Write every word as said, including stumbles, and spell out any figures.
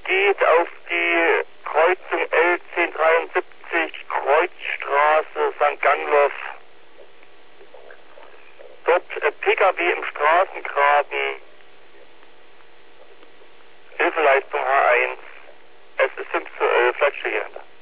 geht auf die Kreuzung L zehn dreiundsiebzig, Kreuzstraße, Sankt Gangloff. Dort äh, P K W im Straßengraben, Hilfeleistung H eins, es ist fünf zu elf, vielleicht steht hier hinter.